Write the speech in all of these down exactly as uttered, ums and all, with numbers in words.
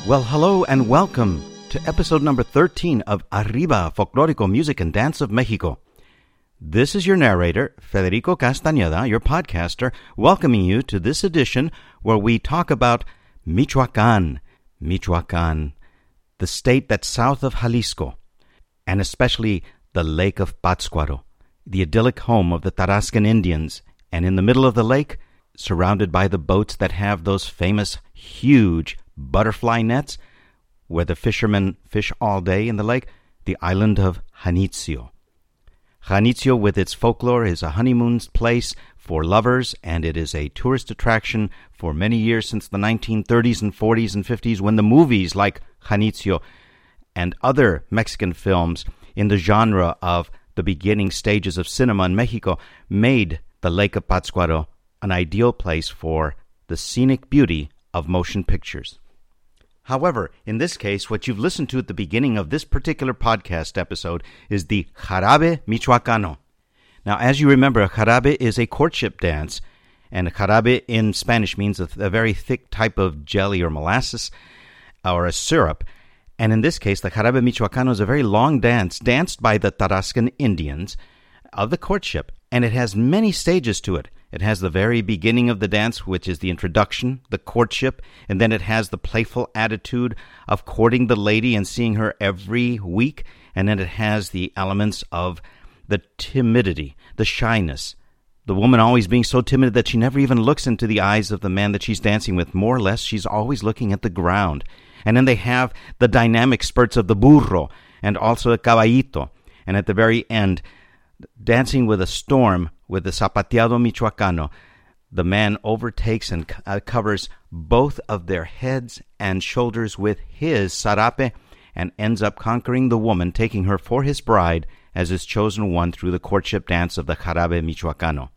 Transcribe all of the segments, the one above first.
Well, hello and welcome to episode number thirteen of Arriba, Folklórico Music and Dance of Mexico. This is your narrator, Federico Castañeda, your podcaster, welcoming you to this edition where we talk about Michoacán, Michoacán, the state that's south of Jalisco, and especially the Lake of Pátzcuaro, the idyllic home of the Tarascan Indians, and in the middle of the lake, surrounded by the boats that have those famous huge butterfly nets where the fishermen fish all day in the lake, the island of Janitzio. Janitzio, with its folklore, is a honeymoon place for lovers, and it is a tourist attraction for many years since the nineteen thirties and forties and fifties, when the movies like Janitzio and other Mexican films in the genre of the beginning stages of cinema in Mexico made the Lake of Pátzcuaro an ideal place for the scenic beauty of motion pictures. However, in this case, what you've listened to at the beginning of this particular podcast episode is the Jarabe Michoacano. Now, as you remember, a jarabe is a courtship dance, and a jarabe in Spanish means a, a very thick type of jelly or molasses or a syrup. And in this case, the Jarabe Michoacano is a very long dance danced by the Tarascan Indians of the courtship, and it has many stages to it. It has the very beginning of the dance, which is the introduction, the courtship, and then it has the playful attitude of courting the lady and seeing her every week, and then it has the elements of the timidity, the shyness, the woman always being so timid that she never even looks into the eyes of the man that she's dancing with. More or less, she's always looking at the ground. And then they have the dynamic spurts of the burro and also the caballito, and at the very end, dancing with a storm with the zapateado michoacano, the man overtakes and uh, covers both of their heads and shoulders with his sarape and ends up conquering the woman, taking her for his bride as his chosen one through the courtship dance of the Jarabe Michoacano.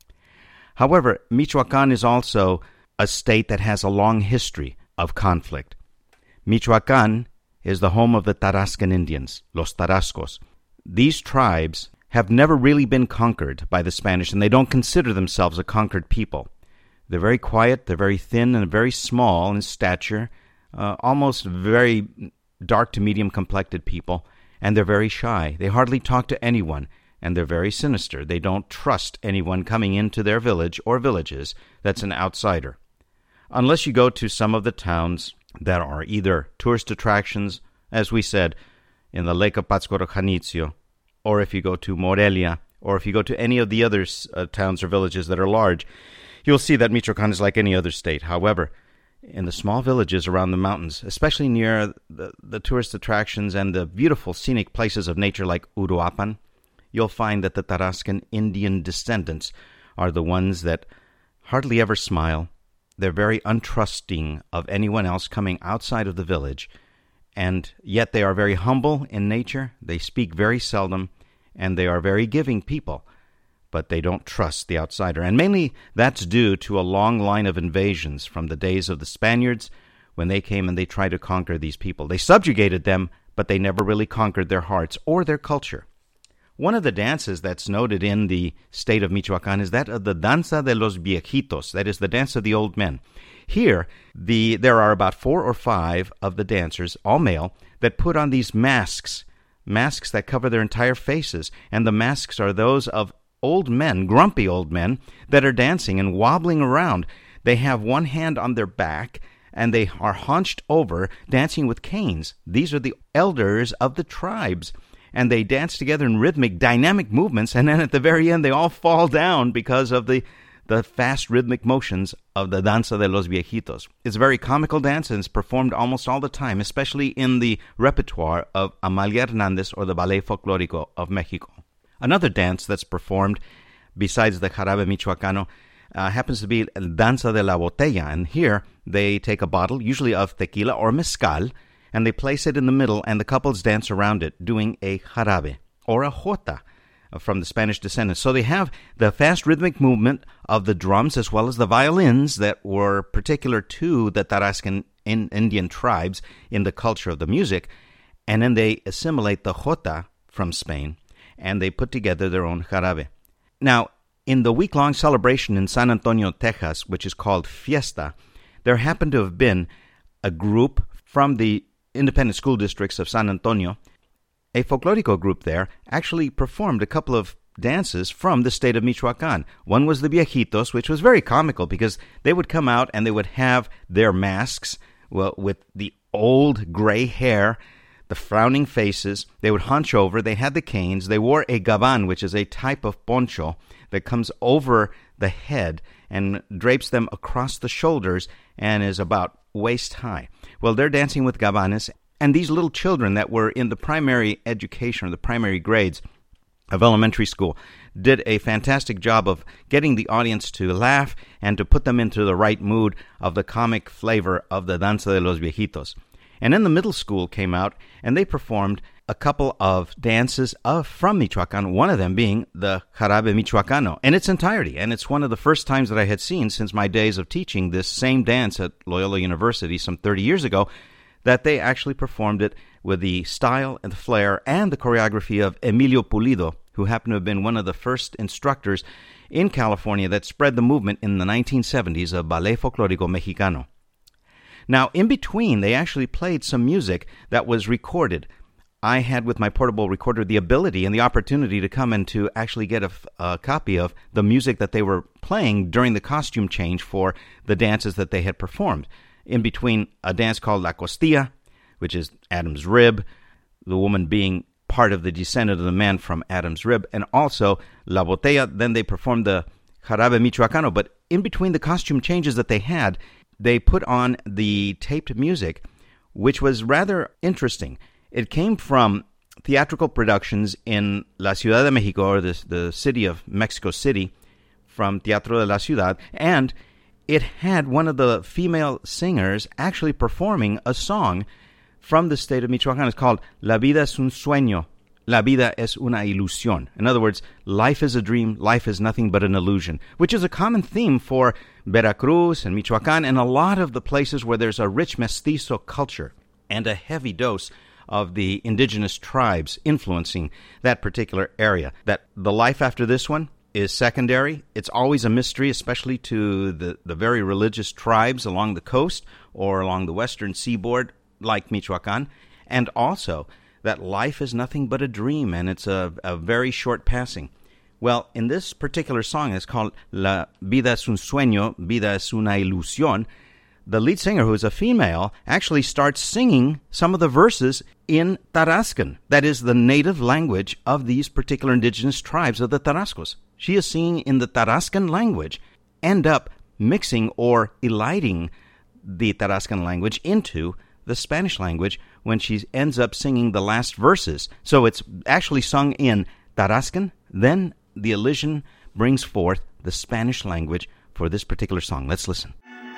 However, Michoacán is also a state that has a long history of conflict. Michoacán is the home of the Tarascan Indians, los Tarascos. These tribes have never really been conquered by the Spanish, and they don't consider themselves a conquered people. They're very quiet, they're very thin, and very small in stature, uh, almost very dark to medium-complected people, and they're very shy. They hardly talk to anyone, and they're very sinister. They don't trust anyone coming into their village or villages that's an outsider. Unless you go to some of the towns that are either tourist attractions, as we said, in the Lake of Pátzcuaro, Janitzio, or if you go to Morelia, or if you go to any of the other uh, towns or villages that are large, you'll see that Michoacán is like any other state. However, in the small villages around the mountains, especially near the, the tourist attractions and the beautiful scenic places of nature like Uruapan, you'll find that the Tarascan Indian descendants are the ones that hardly ever smile. They're very untrusting of anyone else coming outside of the village, and yet they are very humble in nature. They speak very seldom, and they are very giving people, but they don't trust the outsider. And mainly that's due to a long line of invasions from the days of the Spaniards when they came and they tried to conquer these people. They subjugated them, but they never really conquered their hearts or their culture. One of the dances that's noted in the state of Michoacán is that of the Danza de los Viejitos, that is the dance of the old men. Here, the there are about four or five of the dancers, all male, that put on these masks, masks that cover their entire faces, and the masks are those of old men, grumpy old men, that are dancing and wobbling around. They have one hand on their back, and they are hunched over, dancing with canes. These are the elders of the tribes, and they dance together in rhythmic, dynamic movements, and then at the very end they all fall down because of the the fast rhythmic motions of the Danza de los Viejitos. It's a very comical dance, and it's performed almost all the time, especially in the repertoire of Amalia Hernandez or the Ballet Folklórico of Mexico. Another dance that's performed besides the Jarabe Michoacano uh, happens to be Danza de la Botella, and here they take a bottle, usually of tequila or mezcal, and they place it in the middle, and the couples dance around it, doing a jarabe, or a jota, from the Spanish descendants. So they have the fast rhythmic movement of the drums as well as the violins that were particular to the Tarascan in Indian tribes in the culture of the music, and then they assimilate the jota from Spain, and they put together their own jarabe. Now, in the week-long celebration in San Antonio, Texas, which is called Fiesta, there happened to have been a group from the independent school districts of San Antonio, a folklorico group there actually performed a couple of dances from the state of Michoacán. One was the Viejitos, which was very comical because they would come out and they would have their masks, well, with the old gray hair, the frowning faces. They would hunch over. They had the canes. They wore a gabán, which is a type of poncho that comes over the head and drapes them across the shoulders and is about waist high. Well, they're dancing with gabanes, and these little children that were in the primary education or the primary grades of elementary school did a fantastic job of getting the audience to laugh and to put them into the right mood of the comic flavor of the Danza de los Viejitos. And then the middle school came out, and they performed a couple of dances of from Michoacán, one of them being the Jarabe Michoacano in its entirety. And it's one of the first times that I had seen since my days of teaching this same dance at Loyola University some thirty years ago, that they actually performed it with the style and the flair and the choreography of Emilio Pulido, who happened to have been one of the first instructors in California that spread the movement in the nineteen seventies of Ballet Folklórico Mexicano. Now, in between, they actually played some music that was recorded. I had, with my portable recorder, the ability and the opportunity to come and to actually get a, a copy of the music that they were playing during the costume change for the dances that they had performed. In between, a dance called La Costilla, which is Adam's rib, the woman being part of the descendant of the man from Adam's rib, and also La Botella. Then they performed the Jarabe Michoacano. But in between the costume changes that they had, they put on the taped music, which was rather interesting. It came from theatrical productions in La Ciudad de Mexico, or the, the city of Mexico City, from Teatro de la Ciudad, and it had one of the female singers actually performing a song from the state of Michoacán. It's called La vida es un sueño, la vida es una ilusión. In other words, life is a dream, life is nothing but an illusion, which is a common theme for Veracruz and Michoacán and a lot of the places where there's a rich mestizo culture and a heavy dose of the indigenous tribes influencing that particular area. That the life after this one is secondary. It's always a mystery, especially to the, the very religious tribes along the coast or along the western seaboard, like Michoacán, and also that life is nothing but a dream, and it's a, a very short passing. Well, in this particular song, it's called La vida es un sueño, vida es una ilusión. The lead singer, who is a female, actually starts singing some of the verses in Tarascan. That is the native language of these particular indigenous tribes of the Tarascos. She is singing in the Tarascan language, end up mixing or eliding the Tarascan language into the Spanish language when she ends up singing the last verses. So it's actually sung in Tarascan, then the elision brings forth the Spanish language for this particular song. Let's listen.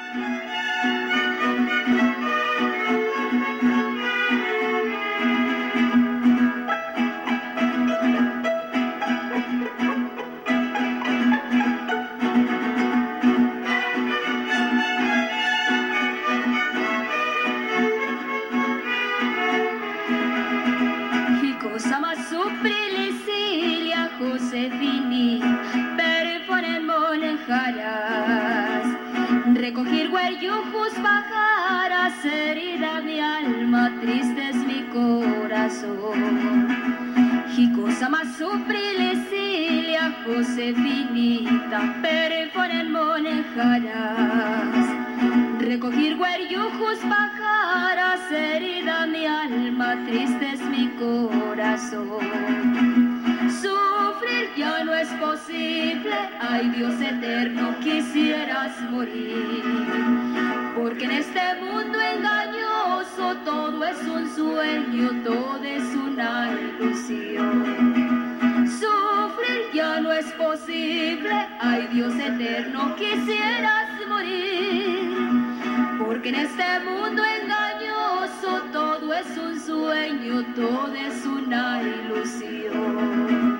Recogir huelluchos, bajaras, herida mi alma, triste es mi corazón. Jicosama suprilicilia, Josefinita, perifonen monejarás. Recoger huelluchos, bajaras, herida mi alma, triste es mi corazón. Sufrir ya no es posible, ay Dios eterno, quisieras morir. Porque en este mundo engañoso todo es un sueño, todo es una ilusión. Sufrir ya no es posible, ay Dios eterno, quisieras morir. Porque en este mundo engañoso todo es un sueño, todo es una ilusión.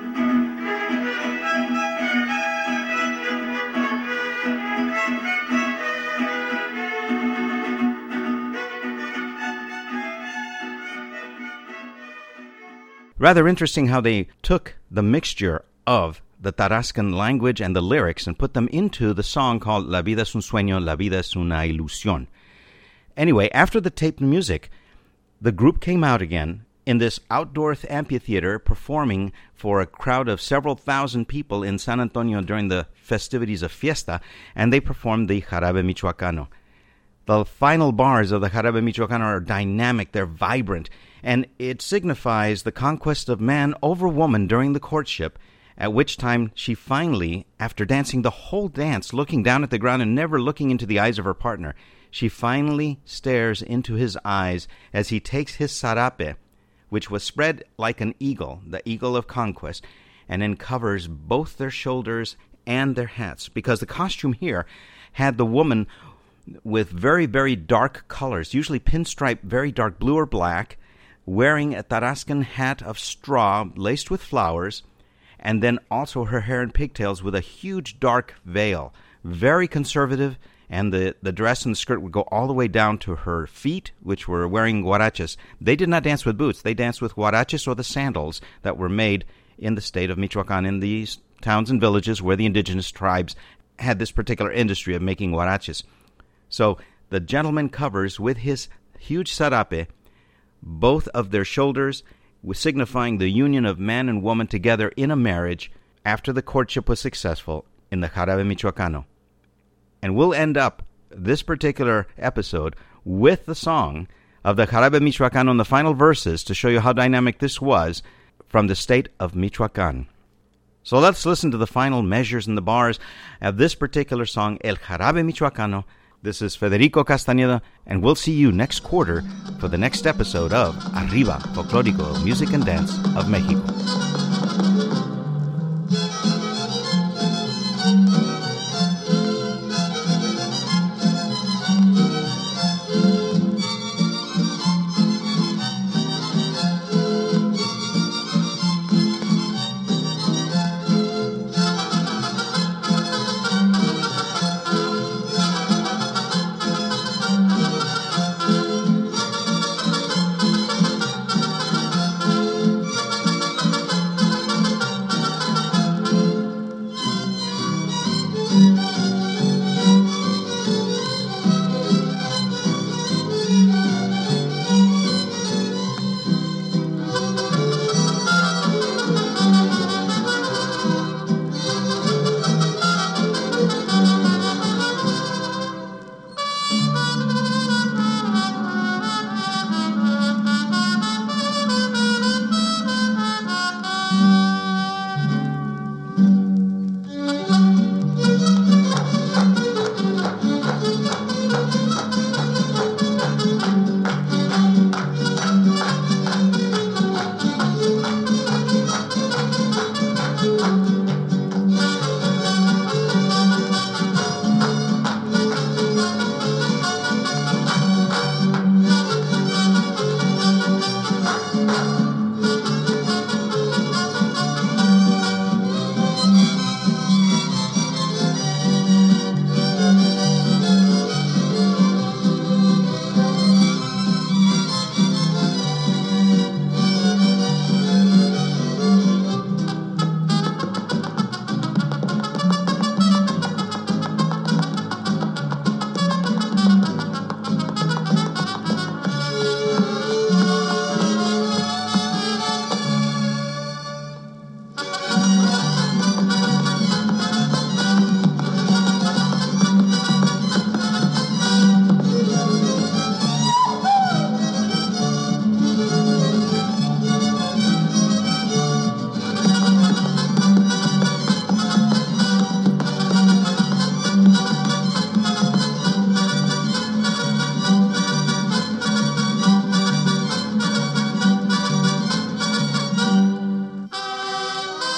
Rather interesting how they took the mixture of the Tarascan language and the lyrics and put them into the song called La vida es un sueño, la vida es una ilusión. Anyway, after the taped music, the group came out again in this outdoor amphitheater performing for a crowd of several thousand people in San Antonio during the festivities of Fiesta, and they performed the Jarabe Michoacano. The final bars of the Jarabe Michoacano are dynamic, they're vibrant, and it signifies the conquest of man over woman during the courtship, at which time she finally, after dancing the whole dance, looking down at the ground and never looking into the eyes of her partner, she finally stares into his eyes as he takes his sarape, which was spread like an eagle, the eagle of conquest, and then covers both their shoulders and their hats, because the costume here had the woman with very, very dark colors, usually pinstripe, very dark blue or black, wearing a Tarascan hat of straw laced with flowers, and then also her hair and pigtails with a huge dark veil, very conservative, and the, the dress and the skirt would go all the way down to her feet, which were wearing huaraches. They did not dance with boots. They danced with huaraches or the sandals that were made in the state of Michoacan, in these towns and villages where the indigenous tribes had this particular industry of making huaraches. So the gentleman covers with his huge sarape both of their shoulders, signifying the union of man and woman together in a marriage after the courtship was successful in the Jarabe Michoacano. And we'll end up this particular episode with the song of the Jarabe Michoacano in the final verses to show you how dynamic this was from the state of Michoacan. So let's listen to the final measures and the bars of this particular song, El Jarabe Michoacano. This is Federico Castañeda, and we'll see you next quarter for the next episode of Arriba, Folclórico Music and Dance of Mexico.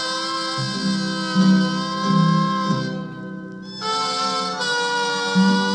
Thank you.